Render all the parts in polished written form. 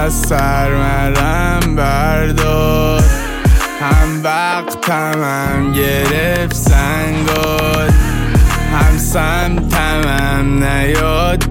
از سرمرم بردار، هم وقتم هم گرفت زنگار، هم سمتم نیاد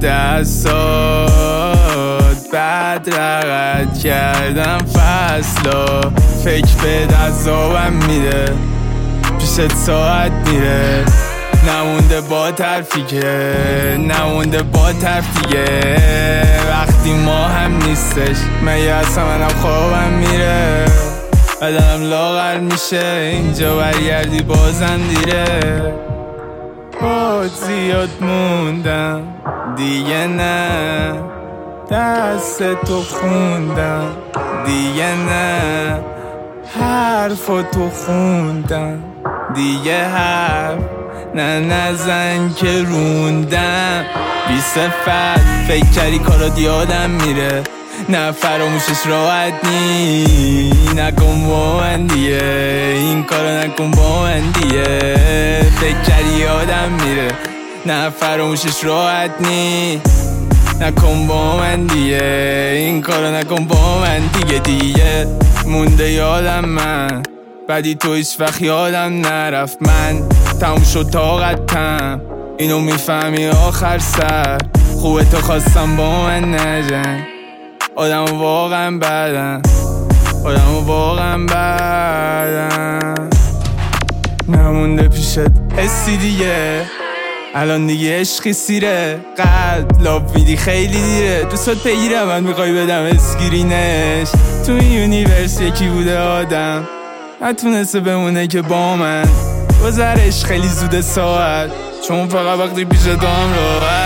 دستات. بعد رقت کردم فصلا، فکر به دستابم میره، پیشت ساعت میره، نمونده با طرفی که نمونده با طرف دیگه. وقتی ما هم نیستش مگه اصلا منم خوابم میره، بدنم لاغر میشه اینجا برگردی بازم دیره. باد زیاد موندم دیگه نه، دست تو خوندم دیگه نه، حرفاتو خوندم دیگه حرف نزن که روندم. بی صفت فکر کردی کارات یادم میره، نه فراموشش راحت نی، نکن با من دیگه این کارو نکن با من دیگه. فکر کردی یادم میره، نه فراموشش راحت نی، نکن با من دیگه این کارو نکن با من دیگه. مونده یادم من بعدی تو هیچ وقت یادم نرفت، من تموم شد طاقتم اینو میفهمی آخر سر. خوبه تو خواستم با من نجنگ، آدم واقعا بدم، آدم واقعا بدم. نمونده پیشت حسی دیگه، الان دیگه عشقی سیره، قلب لاب میدی خیلی دیره، دوستات بگیرم من میخوای بدم اسکرینش. تو این یونیورس یکی بوده آدم نتونسته بمونه که با من، گذرش خیلی زوده ساعت، چون فقط وقتی پیش تو هم راحت.